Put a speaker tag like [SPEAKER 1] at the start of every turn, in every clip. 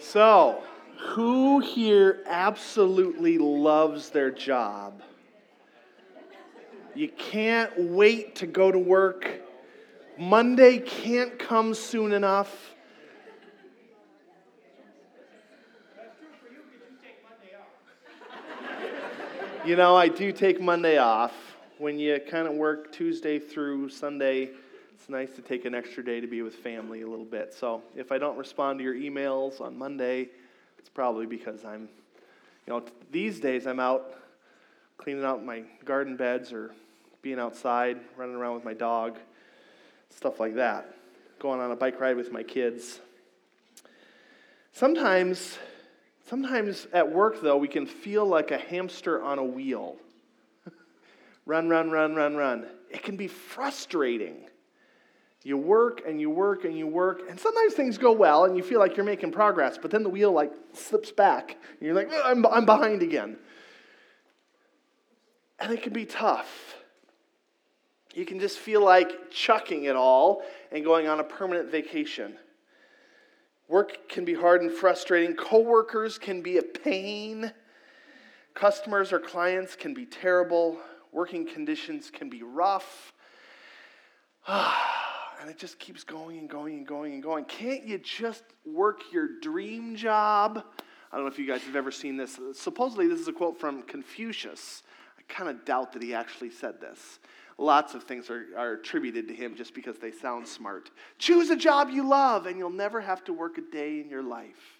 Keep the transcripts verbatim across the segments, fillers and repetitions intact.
[SPEAKER 1] So, who here absolutely loves their job? You can't wait to go to work. Monday can't come soon enough. You know, I do take Monday off. When you kind of work Tuesday through Sunday, it's nice to take an extra day to be with family a little bit. So if I don't respond to your emails on Monday, it's probably because I'm, you know, these days I'm out cleaning out my garden beds or being outside, running around with my dog, stuff like that. Going on a bike ride with my kids. Sometimes, sometimes at work, though, we can feel like a hamster on a wheel. Run, run, run, run, run. It can be frustrating. You work and you work and you work, and sometimes things go well and you feel like you're making progress, but then the wheel like slips back, and you're like, I'm, I'm behind again. And it can be tough. You can just feel like chucking it all and going on a permanent vacation. Work can be hard and frustrating. Coworkers can be a pain. Customers or clients can be terrible. Working conditions can be rough. And it just keeps going and going and going and going. Can't you just work your dream job? I don't know if you guys have ever seen this. Supposedly this is a quote from Confucius. I kind of doubt that he actually said this. Lots of things are, are attributed to him just because they sound smart. Choose a job you love and you'll never have to work a day in your life.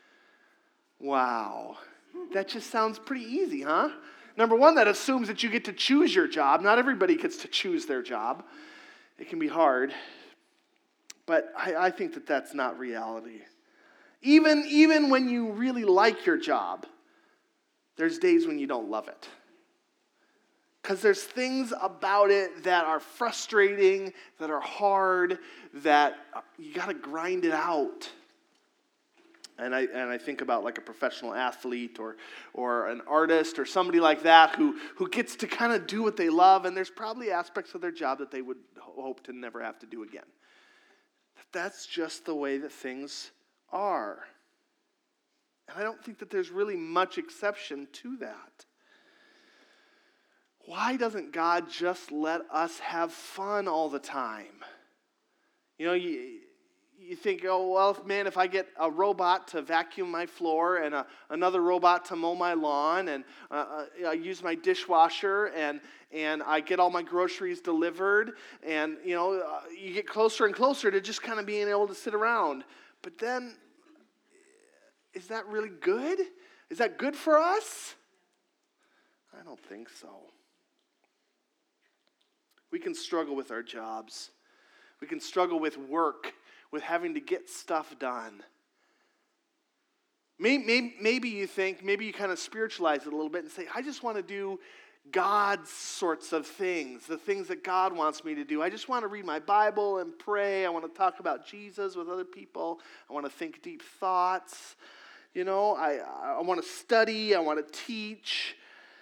[SPEAKER 1] Wow. That just sounds pretty easy, huh? Number one, that assumes that you get to choose your job. Not everybody gets to choose their job. It can be hard. But I, I think that that's not reality. Even, even when you really like your job, there's days when you don't love it. Because there's things about it that are frustrating, that are hard, that you got to grind it out. And I and I think about like a professional athlete or or an artist or somebody like that who, who gets to kind of do what they love, and there's probably aspects of their job that they would hope to never have to do again. That's just the way that things are. And I don't think that there's really much exception to that. Why doesn't God just let us have fun all the time? You know, you, you think, oh, well, man, if I get a robot to vacuum my floor and a, another robot to mow my lawn and uh, I use my dishwasher and and I get all my groceries delivered and, you know, uh, you get closer and closer to just kind of being able to sit around. But then, is that really good? Is that good for us? I don't think so. We can struggle with our jobs. We can struggle with work, with having to get stuff done. Maybe, maybe you think, maybe you kind of spiritualize it a little bit and say, I just want to do God's sorts of things, the things that God wants me to do. I just want to read my Bible and pray. I want to talk about Jesus with other people. I want to think deep thoughts. You know, I, I want to study. I want to teach.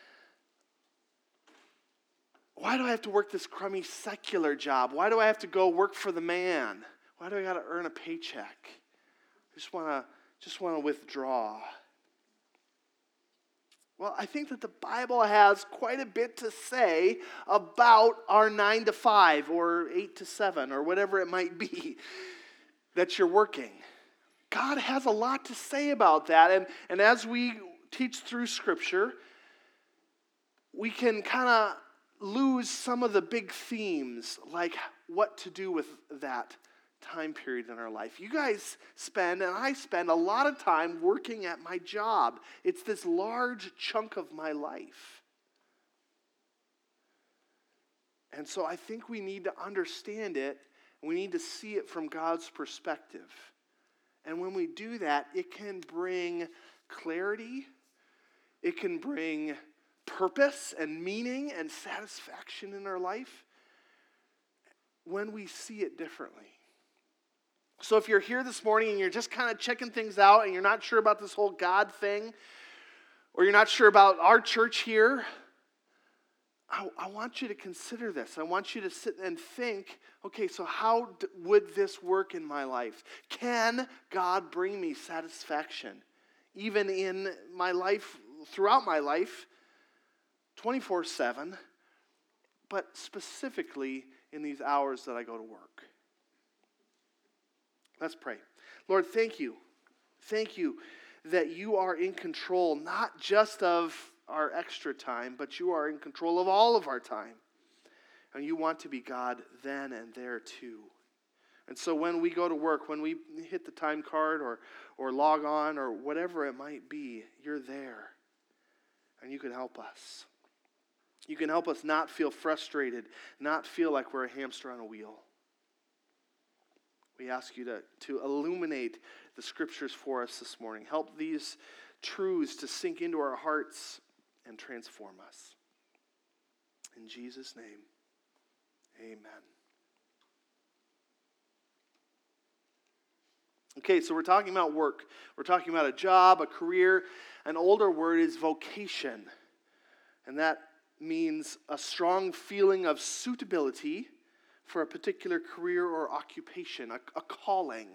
[SPEAKER 1] Why do I have to work this crummy secular job? Why do I have to go work for the man? Why do I got to earn a paycheck? I just want to just want to withdraw. Well, I think that the Bible has quite a bit to say about our nine to five or eight to seven or whatever it might be that you're working. God has a lot to say about that. And, and as we teach through Scripture, we can kind of lose some of the big themes, like what to do with that time period in our life. You guys spend, and I spend, a lot of time working at my job. It's this large chunk of my life. And so I think we need to understand it, and we need to see it from God's perspective. And when we do that, it can bring clarity, it can bring purpose and meaning and satisfaction in our life when we see it differently. So if you're here this morning and you're just kind of checking things out and you're not sure about this whole God thing, or you're not sure about our church here, I, I want you to consider this. I want you to sit and think, okay, so how d- would this work in my life? Can God bring me satisfaction, even in my life, throughout my life, twenty-four seven, but specifically in these hours that I go to work? Let's pray. Lord, thank you. Thank you that you are in control, not just of our extra time, but you are in control of all of our time. And you want to be God then and there too. And so when we go to work, when we hit the time card or, or log on or whatever it might be, you're there. And you can help us. You can help us not feel frustrated, not feel like we're a hamster on a wheel. We ask you to, to illuminate the scriptures for us this morning. Help these truths to sink into our hearts and transform us. In Jesus' name, amen. Okay, so we're talking about work. We're talking about a job, a career. An older word is vocation. And that means a strong feeling of suitability for a particular career or occupation, a, a calling.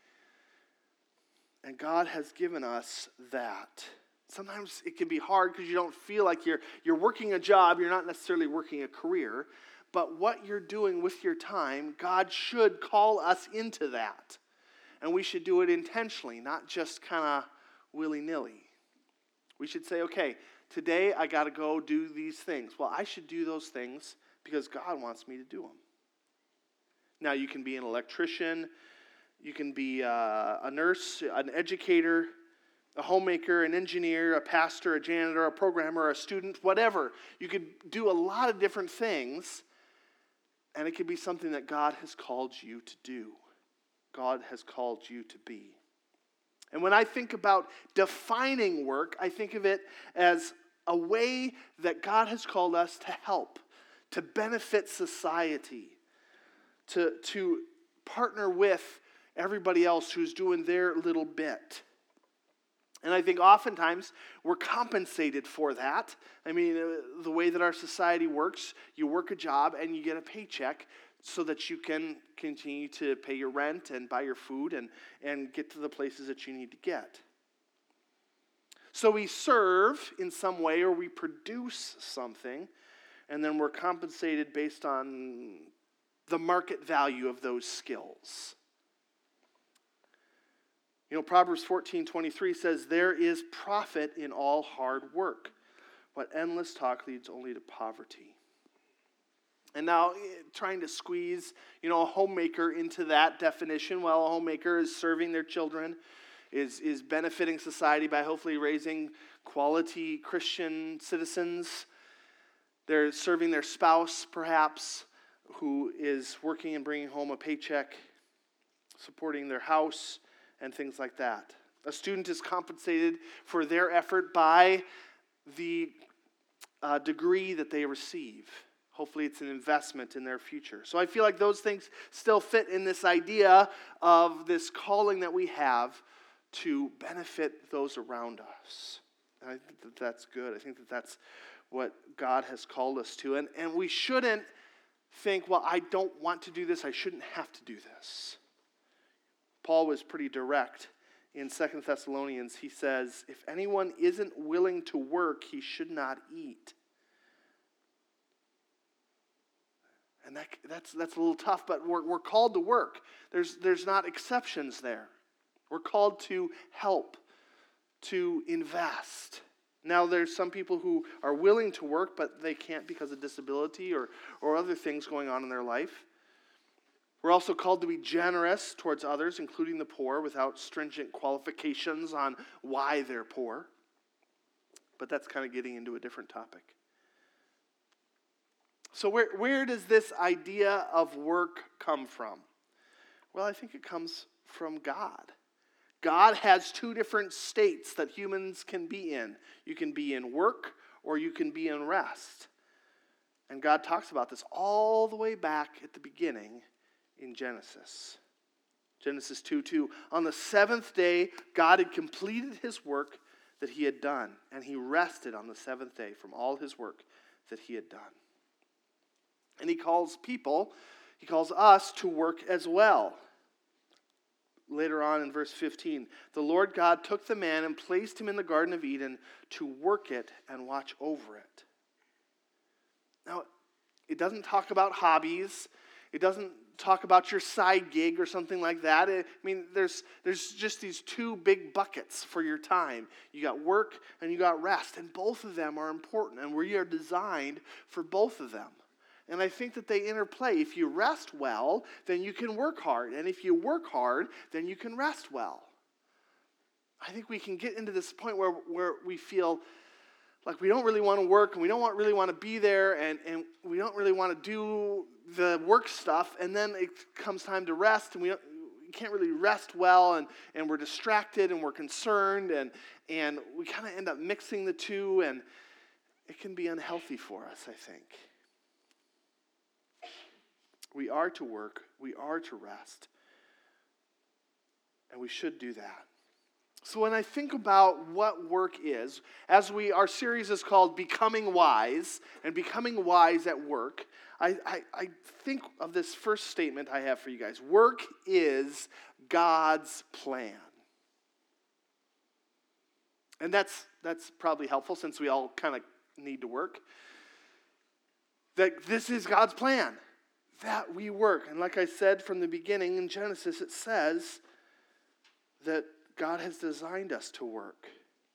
[SPEAKER 1] And God has given us that. Sometimes it can be hard because you don't feel like you're, you're working a job, you're not necessarily working a career, but what you're doing with your time, God should call us into that. And we should do it intentionally, not just kind of willy-nilly. We should say, okay, today I got to go do these things. Well, I should do those things because God wants me to do them. Now, you can be an electrician, you can be uh, a nurse, an educator, a homemaker, an engineer, a pastor, a janitor, a programmer, a student, whatever. You could do a lot of different things, and it could be something that God has called you to do. God has called you to be. And when I think about defining work, I think of it as a way that God has called us to help, to benefit society, to, to partner with everybody else who's doing their little bit. And I think oftentimes we're compensated for that. I mean, uh, the way that our society works, you work a job and you get a paycheck so that you can continue to pay your rent and buy your food and, and get to the places that you need to get. So we serve in some way or we produce something, and then we're compensated based on the market value of those skills. You know, Proverbs fourteen twenty-three says, there is profit in all hard work, but endless talk leads only to poverty. And now, trying to squeeze, you know, a homemaker into that definition, well, a homemaker is serving their children, is, is benefiting society by hopefully raising quality Christian citizens. They're serving their spouse, perhaps, who is working and bringing home a paycheck, supporting their house, and things like that. A student is compensated for their effort by the uh, degree that they receive. Hopefully it's an investment in their future. So I feel like those things still fit in this idea of this calling that we have to benefit those around us. And I think that that's good. I think that that's what God has called us to. And, and we shouldn't think, well, I don't want to do this. I shouldn't have to do this. Paul was pretty direct in Second Thessalonians. He says, if anyone isn't willing to work, he should not eat. And that, that's that's a little tough, but we're, we're called to work. There's, there's not exceptions there. We're called to help, to invest. Now, there's some people who are willing to work, but they can't because of disability or, or other things going on in their life. We're also called to be generous towards others, including the poor, without stringent qualifications on why they're poor. But that's kind of getting into a different topic. So where, where does this idea of work come from? Well, I think it comes from God. God has two different states that humans can be in. You can be in work or you can be in rest. And God talks about this all the way back at the beginning in Genesis. Genesis two two. On the seventh day, God had completed his work that he had done, and he rested on the seventh day from all his work that he had done. And he calls people, he calls us to work as well. Later on in verse fifteen, the Lord God took the man and placed him in the Garden of Eden to work it and watch over it. Now, it doesn't talk about hobbies. It doesn't talk about your side gig or something like that. I mean, there's there's just these two big buckets for your time. You got work and you got rest, and both of them are important, and we are designed for both of them. And I think that they interplay. If you rest well, then you can work hard. And if you work hard, then you can rest well. I think we can get into this point where, where we feel like we don't really want to work and we don't want, really want to be there and, and we don't really want to do the work stuff. And then it comes time to rest and we, don't, we can't really rest well and, and we're distracted and we're concerned and, and we kind of end up mixing the two and it can be unhealthy for us, I think. We are to work, we are to rest, and we should do that. So when I think about what work is, as we our series is called Becoming Wise, and becoming wise at work, I, I, I think of this first statement I have for you guys. Work is God's plan. And that's that's probably helpful since we all kind of need to work. That this is God's plan. That we work. And like I said from the beginning in Genesis, it says that God has designed us to work.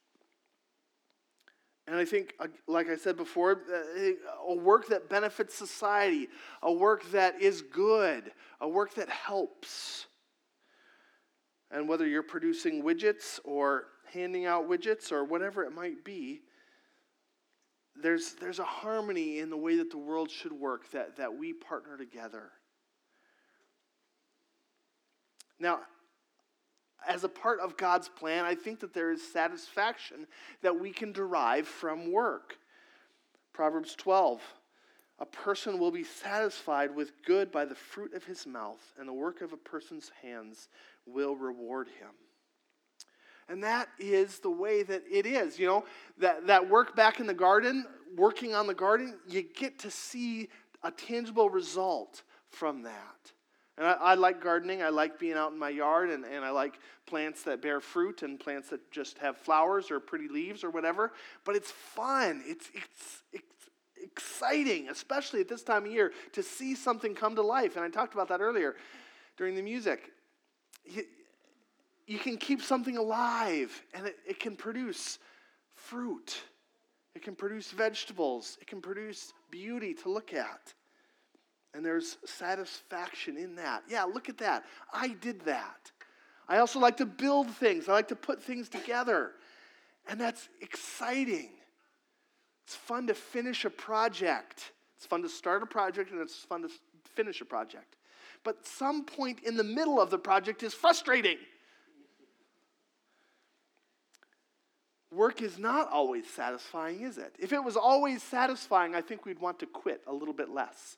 [SPEAKER 1] And I think, like I said before, a work that benefits society, a work that is good, a work that helps. And whether you're producing widgets or handing out widgets or whatever it might be, There's there's a harmony in the way that the world should work, that, that we partner together. Now, as a part of God's plan, I think that there is satisfaction that we can derive from work. Proverbs twelve, a person will be satisfied with good by the fruit of his mouth, and the work of a person's hands will reward him. And that is the way that it is. You know, that, that work back in the garden, working on the garden, you get to see a tangible result from that. And I, I like gardening. I like being out in my yard, and, and I like plants that bear fruit and plants that just have flowers or pretty leaves or whatever. But it's fun. It's, it's, it's exciting, especially at this time of year, to see something come to life. And I talked about that earlier during the music. You, You can keep something alive, and it, it can produce fruit. It can produce vegetables. It can produce beauty to look at. And there's satisfaction in that. Yeah, look at that. I did that. I also like to build things. I like to put things together. And that's exciting. It's fun to finish a project. It's fun to start a project, and it's fun to finish a project. But some point in the middle of the project is frustrating. Work is not always satisfying, is it? If it was always satisfying, I think we'd want to quit a little bit less.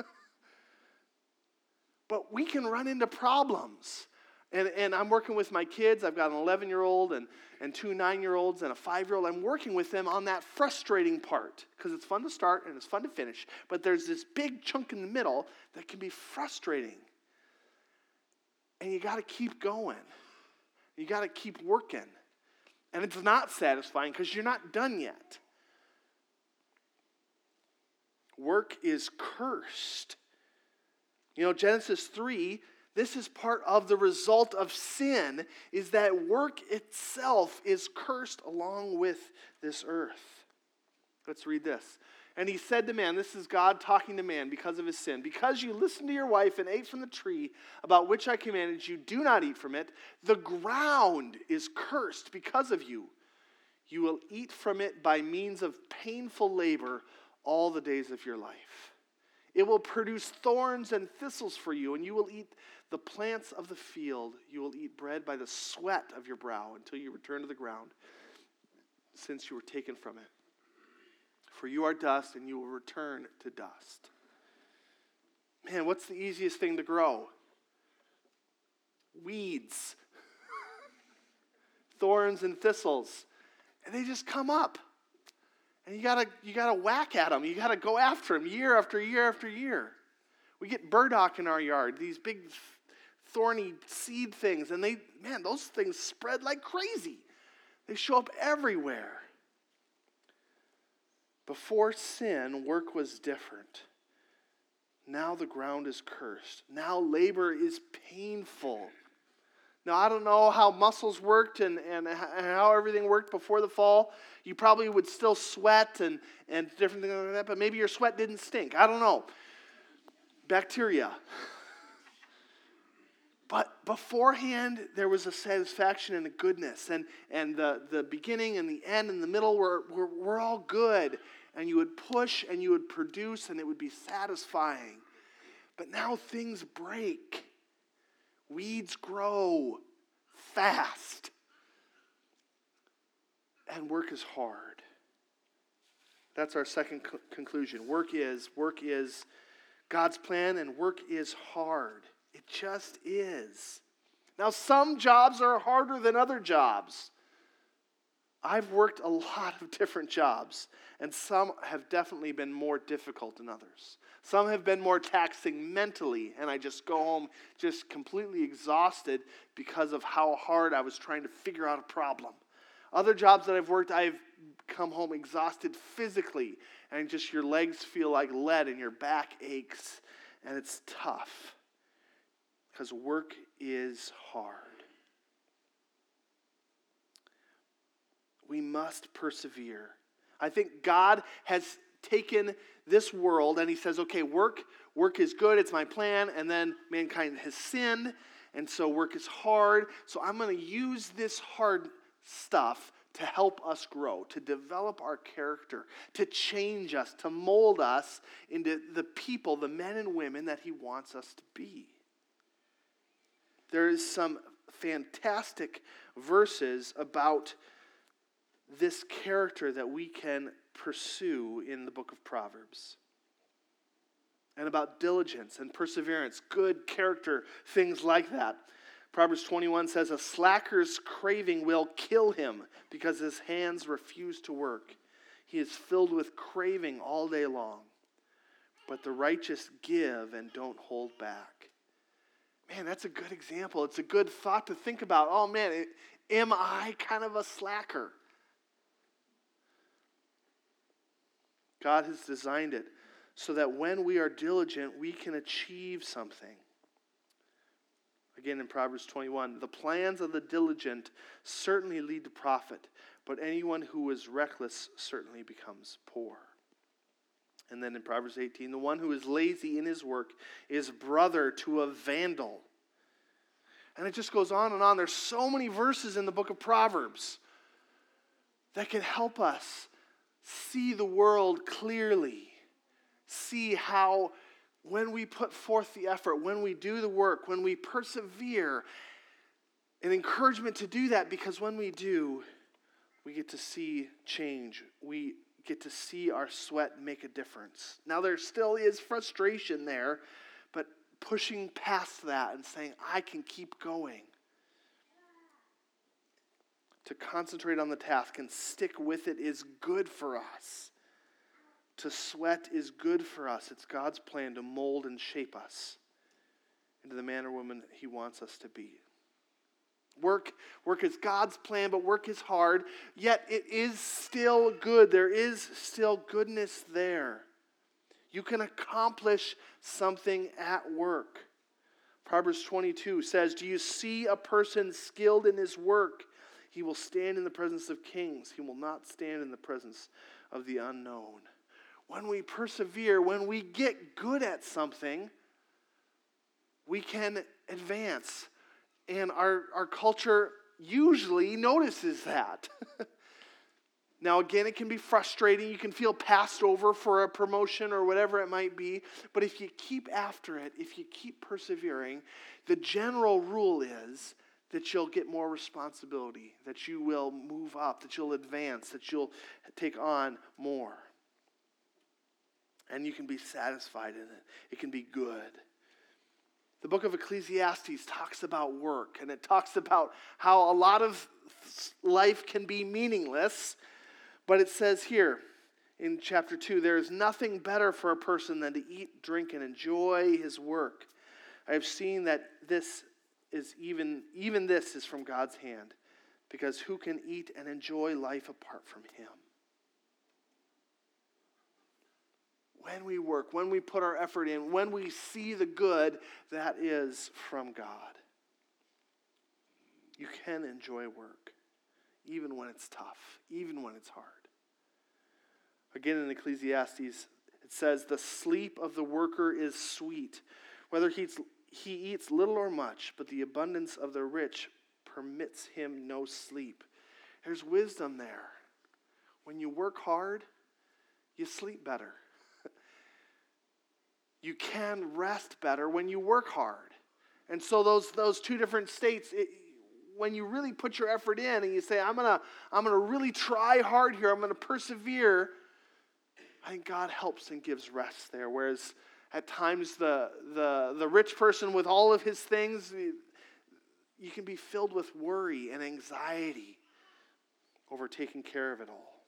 [SPEAKER 1] But we can run into problems. And, and I'm working with my kids. I've got an eleven-year-old and, and two nine-year-olds and a five-year-old. I'm working with them on that frustrating part because it's fun to start and it's fun to finish. But there's this big chunk in the middle that can be frustrating. And you got to keep going. You got to keep working. And it's not satisfying because you're not done yet. Work is cursed. You know, Genesis three, this is part of the result of sin, is that work itself is cursed along with this earth. Let's read this. And he said to man, this is God talking to man because of his sin, because you listened to your wife and ate from the tree about which I commanded you, do not eat from it. The ground is cursed because of you. You will eat from it by means of painful labor all the days of your life. It will produce thorns and thistles for you, and you will eat the plants of the field. You will eat bread by the sweat of your brow until you return to the ground, since you were taken from it. For you are dust, and you will return to dust. Man, what's the easiest thing to grow? Weeds. Thorns and thistles. And they just come up. And you gotta you gotta whack at them. You gotta go after them year after year after year. We get burdock in our yard, these big thorny seed things, and they, man, those things spread like crazy. They show up everywhere. Before sin, work was different. Now the ground is cursed. Now labor is painful. Now, I don't know how muscles worked and, and how everything worked before the fall. You probably would still sweat and, and different things like that, but maybe your sweat didn't stink. I don't know. Bacteria. But beforehand, there was a satisfaction and a goodness. And, and the, the beginning and the end and the middle were, were, were all good. And you would push and you would produce and it would be satisfying. But now things break. Weeds grow fast. And work is hard. That's our second co- conclusion. Work is, work is God's plan, and work is hard. It just is. Now, some jobs are harder than other jobs. I've worked a lot of different jobs, and some have definitely been more difficult than others. Some have been more taxing mentally, and I just go home just completely exhausted because of how hard I was trying to figure out a problem. Other jobs that I've worked, I've come home exhausted physically, and just your legs feel like lead and your back aches, and it's tough because work is hard. We must persevere. I think God has taken this world and he says, okay, work, work is good, it's my plan, and then mankind has sinned, and so work is hard. So I'm going to use this hard stuff to help us grow, to develop our character, to change us, to mold us into the people, the men and women that he wants us to be. There is some fantastic verses about this character that we can pursue in the book of Proverbs. And about diligence and perseverance, good character, things like that. Proverbs twenty-one says, a slacker's craving will kill him because his hands refuse to work. He is filled with craving all day long. But the righteous give and don't hold back. Man, that's a good example. It's a good thought to think about. Oh man, it, am I kind of a slacker? God has designed it so that when we are diligent, we can achieve something. Again, in Proverbs twenty-one, the plans of the diligent certainly lead to profit, but anyone who is reckless certainly becomes poor. And then in Proverbs eighteen, the one who is lazy in his work is brother to a vandal. And it just goes on and on. There's so many verses in the book of Proverbs that can help us see the world clearly. See how when we put forth the effort, when we do the work, when we persevere, an encouragement to do that, because when we do, we get to see change. We get to see our sweat make a difference. Now there still is frustration there, but pushing past that and saying, I can keep going. To concentrate on the task and stick with it is good for us. To sweat is good for us. It's God's plan to mold and shape us into the man or woman he wants us to be. Work, work is God's plan, but work is hard, yet it is still good. There is still goodness there. You can accomplish something at work. Proverbs twenty-two says, do you see a person skilled in his work? He will stand in the presence of kings. He will not stand in the presence of the unknown. When we persevere, when we get good at something, we can advance. And our, our culture usually notices that. Now, again, it can be frustrating. You can feel passed over for a promotion or whatever it might be. But if you keep after it, if you keep persevering, the general rule is that you'll get more responsibility, that you will move up, that you'll advance, that you'll take on more. And you can be satisfied in it. It can be good. The book of Ecclesiastes talks about work, and it talks about how a lot of life can be meaningless, but it says here, in chapter two, there is nothing better for a person than to eat, drink, and enjoy his work. I have seen that this is even, even this is from God's hand, because who can eat and enjoy life apart from him? When we work, when we put our effort in, when we see the good, that is from God. You can enjoy work, even when it's tough, even when it's hard. Again, in Ecclesiastes, it says, the sleep of the worker is sweet, whether he eats, he eats little or much, but the abundance of the rich permits him no sleep. There's wisdom there. When you work hard, you sleep better. You can rest better when you work hard. And so those those two different states, it, when you really put your effort in and you say, I'm gonna, I'm gonna really try hard here, I'm gonna persevere, I think God helps and gives rest there. Whereas at times the the the rich person with all of his things, you can be filled with worry and anxiety over taking care of it all.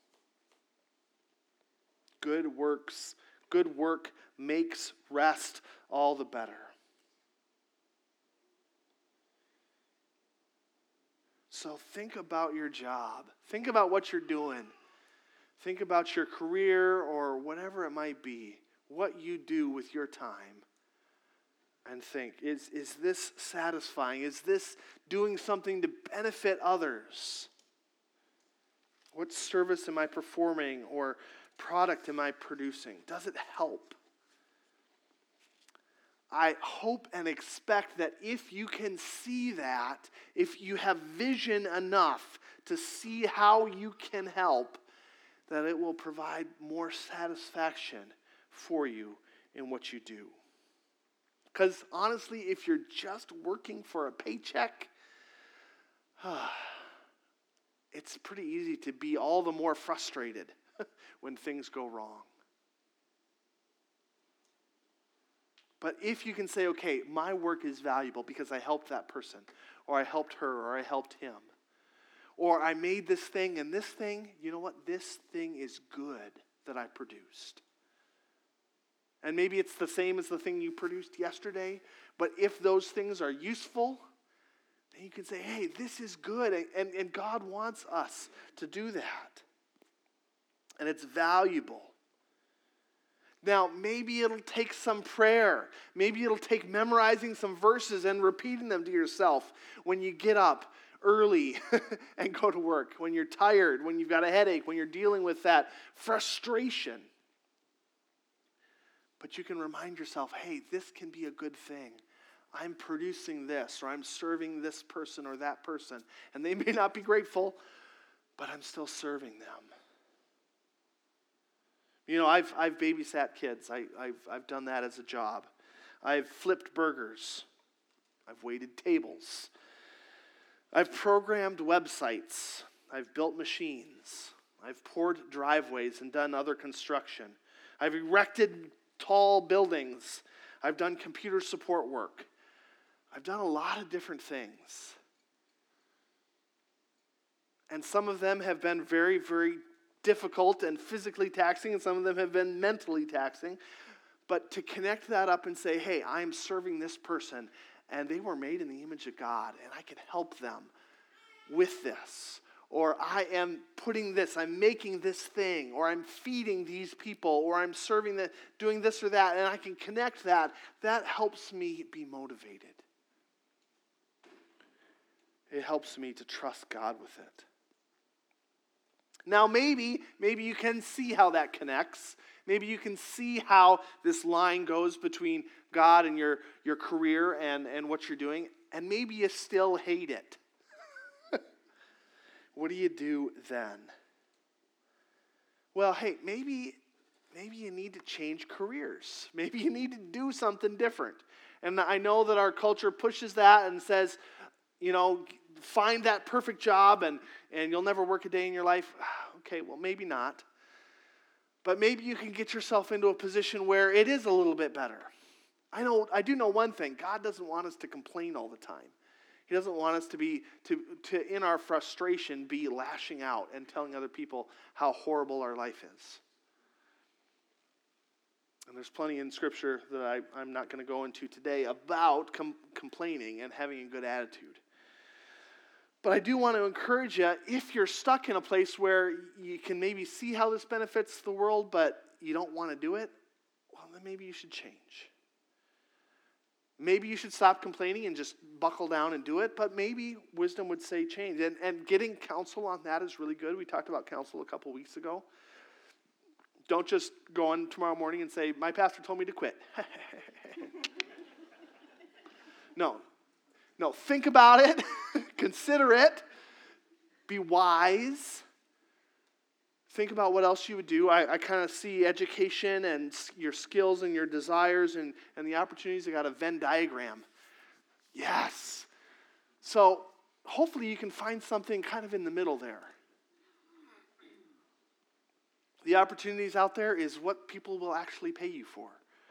[SPEAKER 1] Good works, good work makes rest all the better. So think about your job. Think about what you're doing. Think about your career or whatever it might be, what you do with your time. And think, is, is this satisfying? Is this doing something to benefit others? What service am I performing or product am I producing? Does it help? I hope and expect that if you can see that, if you have vision enough to see how you can help, that it will provide more satisfaction for you in what you do. Because honestly, if you're just working for a paycheck, it's pretty easy to be all the more frustrated when things go wrong. But if you can say, okay, my work is valuable because I helped that person, or I helped her, or I helped him, or I made this thing, and this thing, you know what? This thing is good that I produced. And maybe it's the same as the thing you produced yesterday, but if those things are useful, then you can say, hey, this is good, and, and, and God wants us to do that. And it's valuable. Now, maybe it'll take some prayer. Maybe it'll take memorizing some verses and repeating them to yourself when you get up early and go to work, when you're tired, when you've got a headache, when you're dealing with that frustration. But you can remind yourself, hey, this can be a good thing. I'm producing this, or I'm serving this person or that person. And they may not be grateful, but I'm still serving them. You know, I've I've babysat kids. I, I've I've done that as a job. I've flipped burgers. I've waited tables. I've programmed websites. I've built machines. I've poured driveways and done other construction. I've erected tall buildings. I've done computer support work. I've done a lot of different things. And some of them have been very, very difficult and physically taxing, and some of them have been mentally taxing. But to connect that up and say, hey, I'm serving this person, and they were made in the image of God, and I can help them with this. Or I am putting this, I'm making this thing, or I'm feeding these people, or I'm serving that, doing this or that, and I can connect that. That helps me be motivated. It helps me to trust God with it. Now maybe, maybe you can see how that connects. Maybe you can see how this line goes between God and your, your career and, and what you're doing, and maybe you still hate it. What do you do then? Well, hey, maybe, maybe you need to change careers. Maybe you need to do something different. And I know that our culture pushes that and says, you know, find that perfect job and, and you'll never work a day in your life. Okay, well, maybe not. But maybe you can get yourself into a position where it is a little bit better. I know, I do know one thing. God doesn't want us to complain all the time. He doesn't want us to be, to, to in our frustration, be lashing out and telling other people how horrible our life is. And there's plenty in Scripture that I, I'm not going to go into today about com- complaining and having a good attitude. But I do want to encourage you, if you're stuck in a place where you can maybe see how this benefits the world, but you don't want to do it, well, then maybe you should change. Maybe you should stop complaining and just buckle down and do it, but maybe wisdom would say change. And, and getting counsel on that is really good. We talked about counsel a couple weeks ago. Don't just go on tomorrow morning and say, my pastor told me to quit. No. No, think about it. Consider it. Be wise. Think about what else you would do. I, I kind of see education and your skills and your desires and, and the opportunities. I got a Venn diagram. Yes. So hopefully you can find something kind of in the middle there. The opportunities out there is what people will actually pay you for.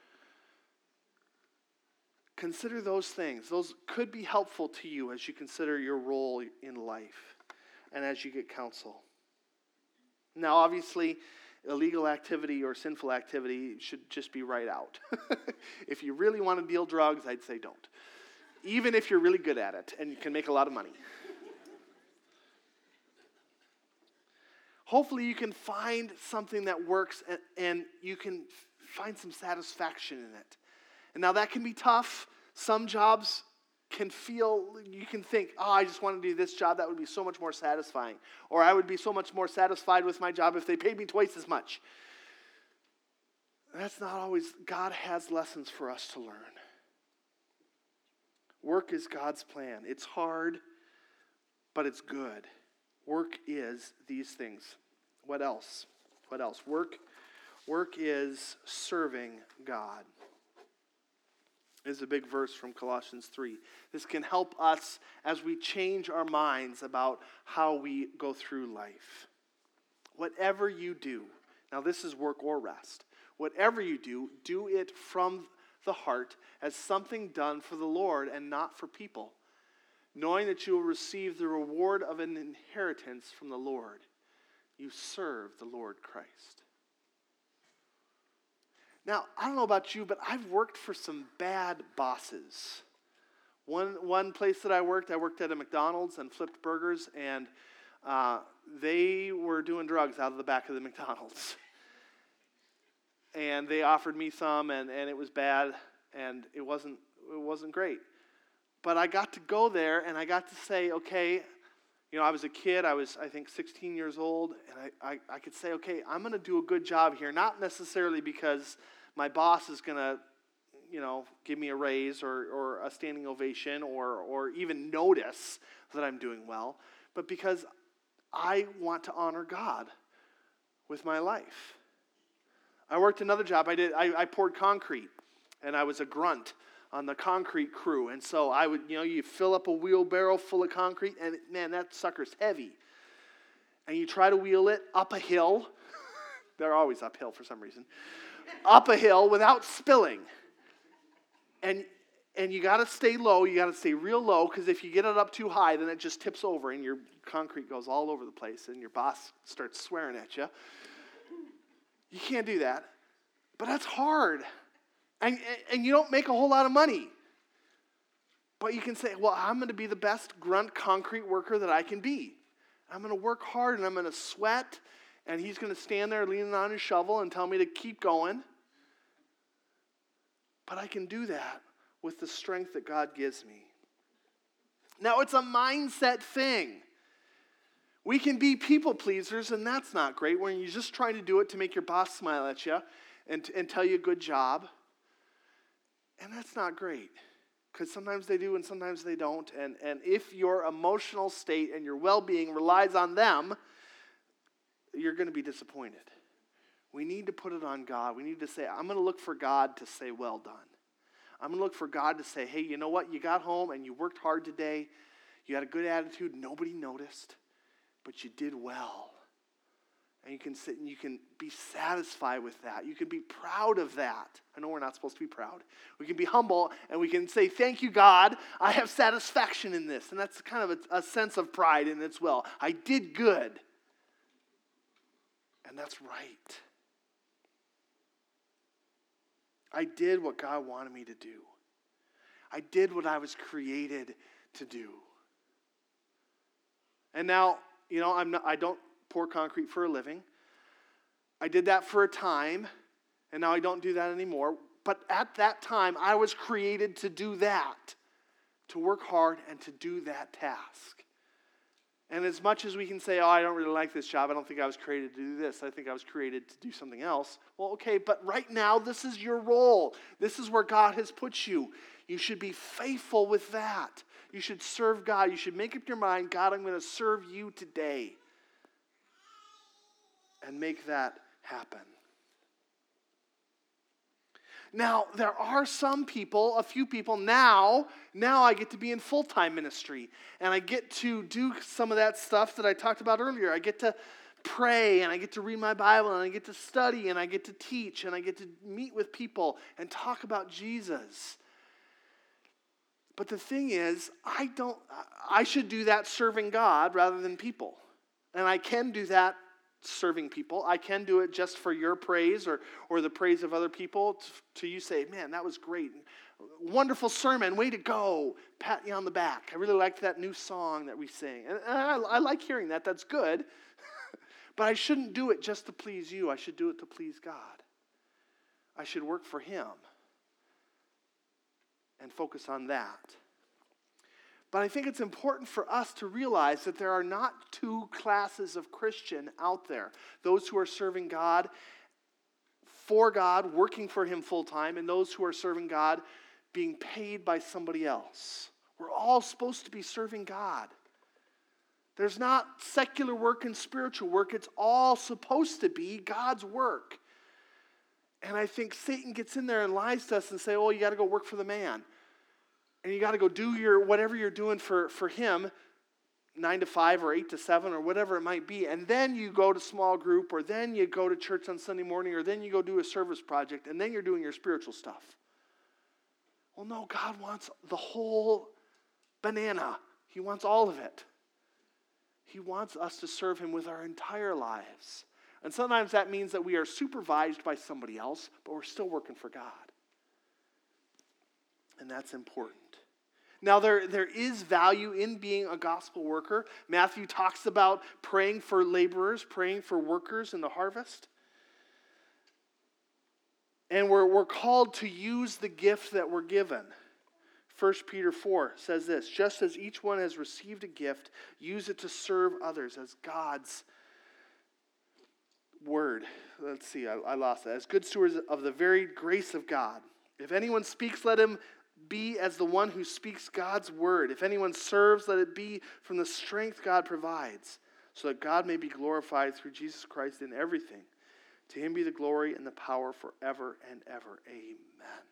[SPEAKER 1] Consider those things. Those could be helpful to you as you consider your role in life and as you get counsel. Now, obviously, illegal activity or sinful activity should just be right out. If you really want to deal drugs, I'd say don't. Even if you're really good at it and you can make a lot of money. Hopefully you can find something that works and, and you can find some satisfaction in it. And now that can be tough. Some jobs can feel, you can think, oh, I just want to do this job. That would be so much more satisfying. Or I would be so much more satisfied with my job if they paid me twice as much. That's not always, God has lessons for us to learn. Work is God's plan. It's hard, but it's good. Work is these things. What else? What else? Work, work is serving God. This is a big verse from Colossians three. This can help us as we change our minds about how we go through life. Whatever you do, now this is work or rest. Whatever you do, do it from the heart as something done for the Lord and not for people, knowing that you will receive the reward of an inheritance from the Lord. You serve the Lord Christ. Now, I don't know about you, but I've worked for some bad bosses. One one place that I worked, I worked at a McDonald's and flipped burgers, and uh, they were doing drugs out of the back of the McDonald's. And they offered me some, and, and it was bad, and it wasn't it wasn't great. But I got to go there, and I got to say, okay, you know, I was a kid. I was, I think, sixteen years old, and I, I, I could say, okay, I'm going to do a good job here, not necessarily because my boss is going to, you know, give me a raise or, or a standing ovation or, or even notice that I'm doing well, but because I want to honor God with my life. I worked another job. I did. I, I poured concrete, and I was a grunt on the concrete crew. And so I would, you know, you fill up a wheelbarrow full of concrete, and man, that sucker's heavy. And you try to wheel it up a hill. They're always uphill for some reason. Up a hill without spilling. And and you got to stay low. You got to stay real low, because if you get it up too high, then it just tips over, and your concrete goes all over the place, and your boss starts swearing at you. You can't do that. But that's hard. And, and you don't make a whole lot of money. But you can say, well, I'm going to be the best grunt concrete worker that I can be. I'm going to work hard, and I'm going to sweat, and he's going to stand there leaning on his shovel and tell me to keep going. But I can do that with the strength that God gives me. Now, it's a mindset thing. We can be people pleasers, and that's not great, when you're just trying to do it to make your boss smile at you and, and tell you a good job. And that's not great, because sometimes they do and sometimes they don't. And, and if your emotional state and your well-being relies on them, you're going to be disappointed. We need to put it on God. We need to say, I'm going to look for God to say, well done. I'm going to look for God to say, hey, you know what? You got home and you worked hard today. You had a good attitude. Nobody noticed, but you did well. And you can sit and you can be satisfied with that. You can be proud of that. I know we're not supposed to be proud. We can be humble and we can say, thank you, God. I have satisfaction in this. And that's kind of a, a sense of pride in its well. I did good. And that's right. I did what God wanted me to do. I did what I was created to do. And now, you know, I'm not, I don't pour concrete for a living. I did that for a time, and now I don't do that anymore. But at that time, I was created to do that, to work hard and to do that task. And as much as we can say, oh, I don't really like this job, I don't think I was created to do this, I think I was created to do something else. Well, okay, but right now, this is your role. This is where God has put you. You should be faithful with that. You should serve God. You should make up your mind, God, I'm going to serve you today. And make that happen. Now, there are some people, a few people now, now I get to be in full-time ministry. And I get to do some of that stuff that I talked about earlier. I get to pray, and I get to read my Bible, and I get to study, and I get to teach, and I get to meet with people and talk about Jesus. But the thing is, I don't, I should do that serving God rather than people. And I can do that serving people. I can do it just for your praise or, or the praise of other people to you say, man, that was great. Wonderful sermon. Way to go. Pat you on the back. I really liked that new song that we sing. And I, I like hearing that. That's good. But I shouldn't do it just to please you. I should do it to please God. I should work for Him and focus on that. But I think it's important for us to realize that there are not two classes of Christian out there. Those who are serving God for God, working for Him full time, and those who are serving God being paid by somebody else. We're all supposed to be serving God. There's not secular work and spiritual work. It's all supposed to be God's work. And I think Satan gets in there and lies to us and say, oh, you got to go work for the man. And you got to go do your whatever you're doing for, for him, nine to five or eight to seven or whatever it might be. And then you go to small group, or then you go to church on Sunday morning, or then you go do a service project, and then you're doing your spiritual stuff. Well, no, God wants the whole banana. He wants all of it. He wants us to serve Him with our entire lives. And sometimes that means that we are supervised by somebody else, but we're still working for God. And that's important. Now, there, there is value in being a gospel worker. Matthew talks about praying for laborers, praying for workers in the harvest. And we're, we're called to use the gift that we're given. First Peter four says this, just as each one has received a gift, use it to serve others as God's word. Let's see, I, I lost that. As good stewards of the varied grace of God. If anyone speaks, let him be as the one who speaks God's word. If anyone serves, let it be from the strength God provides, so that God may be glorified through Jesus Christ in everything. To Him be the glory and the power forever and ever. Amen.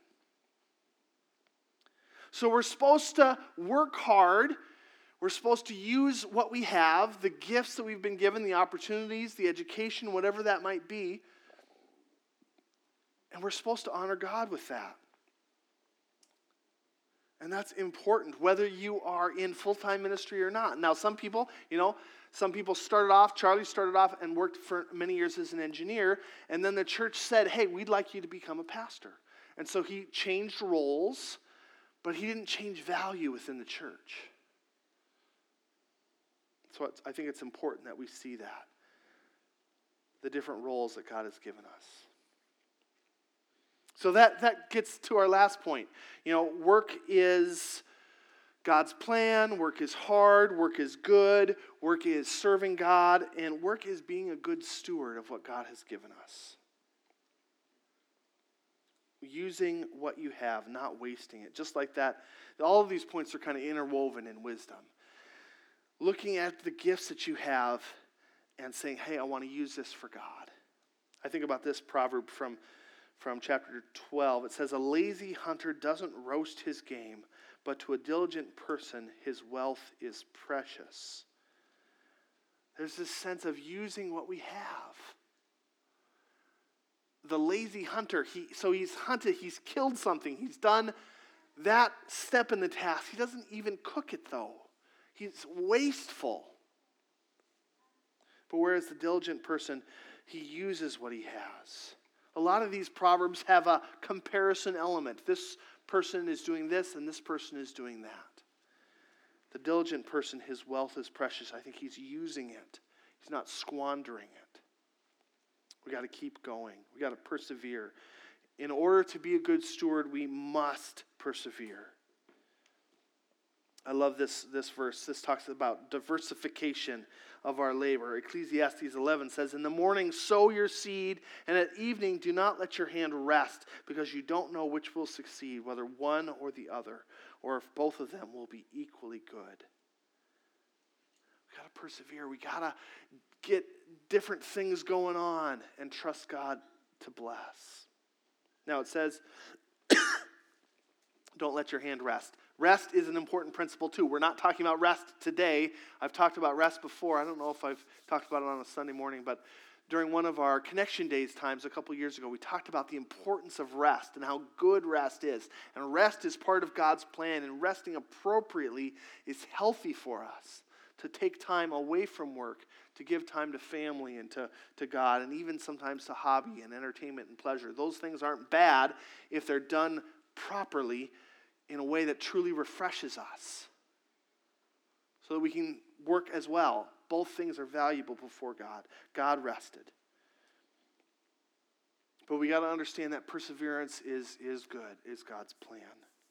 [SPEAKER 1] So we're supposed to work hard. We're supposed to use what we have, the gifts that we've been given, the opportunities, the education, whatever that might be. And we're supposed to honor God with that. And that's important, whether you are in full-time ministry or not. Now, some people, you know, some people started off, Charlie started off and worked for many years as an engineer, and then the church said, hey, we'd like you to become a pastor. And so he changed roles, but he didn't change value within the church. So I think it's important that we see that, the different roles that God has given us. So that, that gets to our last point. You know, work is God's plan, work is hard, work is good, work is serving God, and work is being a good steward of what God has given us. Using what you have, not wasting it. Just like that, all of these points are kind of interwoven in wisdom. Looking at the gifts that you have and saying, hey, I want to use this for God. I think about this proverb from From chapter twelve, it says, a lazy hunter doesn't roast his game, but to a diligent person, his wealth is precious. There's this sense of using what we have. The lazy hunter, he so he's hunted, he's killed something, he's done that step in the task. He doesn't even cook it, though. He's wasteful. But whereas the diligent person, he uses what he has. A lot of these proverbs have a comparison element. This person is doing this and this person is doing that. The diligent person, his wealth is precious. I think he's using it. He's not squandering it. We got to keep going. We got to persevere. In order to be a good steward, we must persevere. I love this, this verse. This talks about diversification of our labor. Ecclesiastes eleven says, in the morning sow your seed, and at evening do not let your hand rest, because you don't know which will succeed, whether one or the other, or if both of them will be equally good. We got to persevere. We got to get different things going on and trust God to bless. Now it says, don't let your hand rest. Rest is an important principle too. We're not talking about rest today. I've talked about rest before. I don't know if I've talked about it on a Sunday morning, but during one of our Connection Days times a couple years ago, we talked about the importance of rest and how good rest is. And rest is part of God's plan, and resting appropriately is healthy for us. To take time away from work, to give time to family and to, to God, and even sometimes to hobby and entertainment and pleasure. Those things aren't bad if they're done properly in a way that truly refreshes us, so that we can work as well. Both things are valuable before God. God rested. But we got to understand that perseverance is, is good, is God's plan.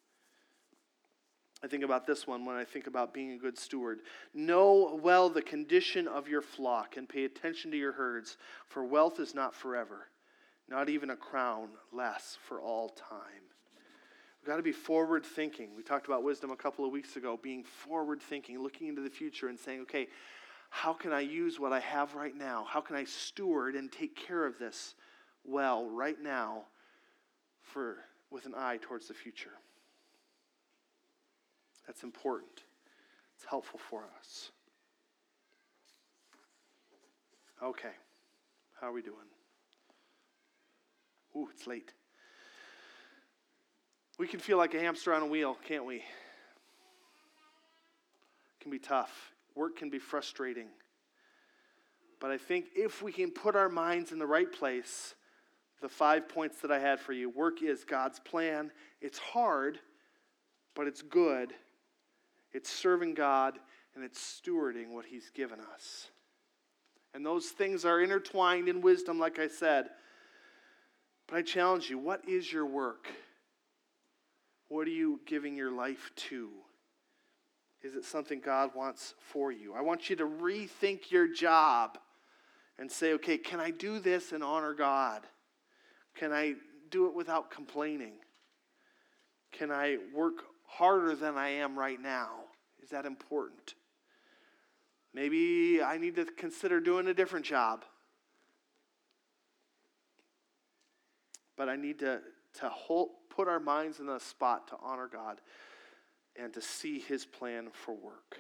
[SPEAKER 1] I think about this one when I think about being a good steward. Know well the condition of your flock and pay attention to your herds, for wealth is not forever, not even a crown lasts for all time. We've got to be forward thinking. We talked about wisdom a couple of weeks ago, being forward thinking, looking into the future and saying, okay, how can I use what I have right now? How can I steward and take care of this well right now for with an eye towards the future? That's important. It's helpful for us. Okay. How are we doing? Ooh, it's late. We can feel like a hamster on a wheel, can't we? It can be tough. Work can be frustrating. But I think if we can put our minds in the right place, the five points that I had for you, work is God's plan. It's hard, but it's good. It's serving God, and it's stewarding what He's given us. And those things are intertwined in wisdom, like I said. But I challenge you, what is your work? What are you giving your life to? Is it something God wants for you? I want you to rethink your job and say, okay, can I do this and honor God? Can I do it without complaining? Can I work harder than I am right now? Is that important? Maybe I need to consider doing a different job. But I need to, to hold, put our minds in the spot to honor God and to see His plan for work.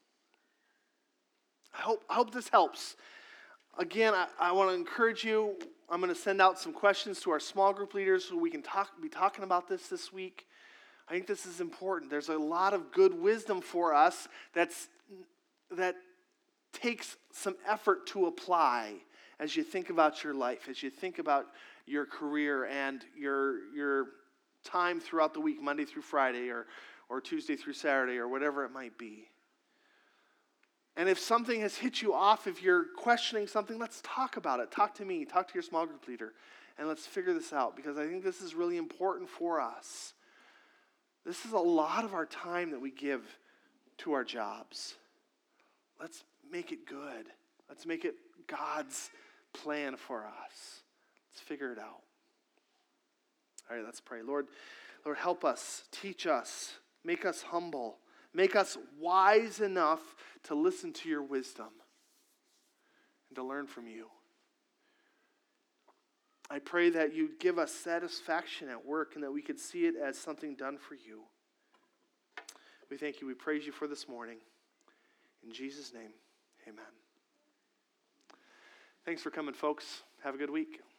[SPEAKER 1] I hope, I hope this helps. Again, I, I want to encourage you. I'm going to send out some questions to our small group leaders so we can talk, be talking about this this week. I think this is important. There's a lot of good wisdom for us that's that takes some effort to apply as you think about your life, as you think about your career and your your time throughout the week, Monday through Friday or, or Tuesday through Saturday or whatever it might be. And if something has hit you off, if you're questioning something, let's talk about it. Talk to me, talk to your small group leader, and let's figure this out, because I think this is really important for us. This is a lot of our time that we give to our jobs. Let's make it good. Let's make it God's plan for us. Let's figure it out. All right, let's pray. Lord, Lord, help us, teach us, make us humble, make us wise enough to listen to your wisdom and to learn from you. I pray that you give us satisfaction at work and that we could see it as something done for you. We thank you. We praise you for this morning. In Jesus' name, amen. Thanks for coming, folks. Have a good week.